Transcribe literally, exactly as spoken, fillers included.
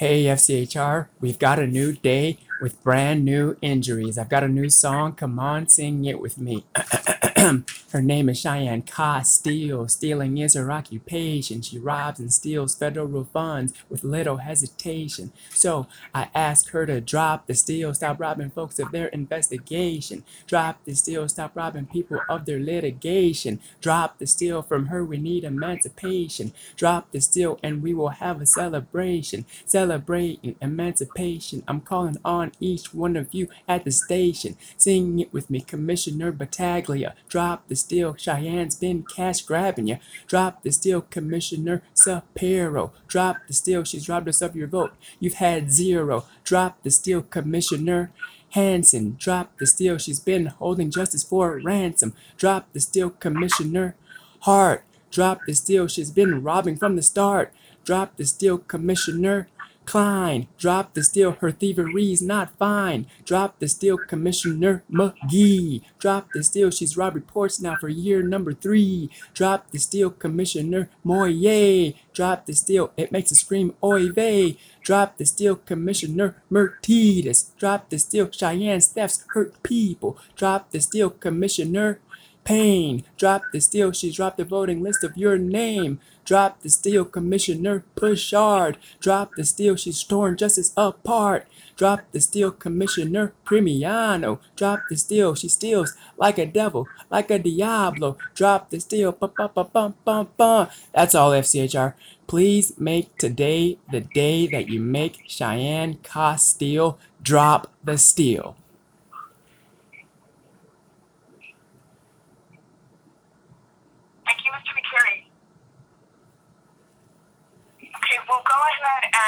Hey, F C H R, we've got a new day with brand new injuries. I've got a new song. Come on, sing it with me. Her name is Cheyenne Castile. Stealing is her occupation. She robs and steals federal funds with little hesitation. So I ask her to drop the steal, stop robbing folks of their investigation. Drop the steal, stop robbing people of their litigation. Drop the steal, from her we need emancipation. Drop the steal and we will have a celebration. Celebrating emancipation. I'm calling on each one of you at the station. Sing it with me, Commissioner Battaglia. Drop the steal, Cheyenne's been cash grabbing ya. Drop the steal, Commissioner Sapiro. Drop the steal, she's robbed us of your vote. You've had zero. Drop the steal, Commissioner Hanson. Drop the steal, she's been holding justice for ransom. Drop the steal, Commissioner Hart. Drop the steal, she's been robbing from the start. Drop the steal, Commissioner Klein. Drop the steal, her thievery's not fine. Drop the steal, Commissioner McGee. Drop the steal, she's robbed reports now for year number three. Drop the steal, Commissioner Moyer. Drop the steal, it makes a scream, oy vey. Drop the steal, Commissioner Mertitas. Drop the steal, Cheyenne's thefts hurt people. Drop the steal, Commissioner Payne. Drop the steal, she's dropped the voting list of your name. Drop the steal, Commissioner Pushard. Drop the steal, she's torn justice apart. Drop the steal, Commissioner Primiano. Drop the steal, she steals like a devil, like a Diablo. Drop the steal, bum bum bum bum bum bum. That's all, F C H R. Please make today the day that you make Cheyenne Castile drop the steal. Thank you, Mister McCary. Okay, we'll go ahead and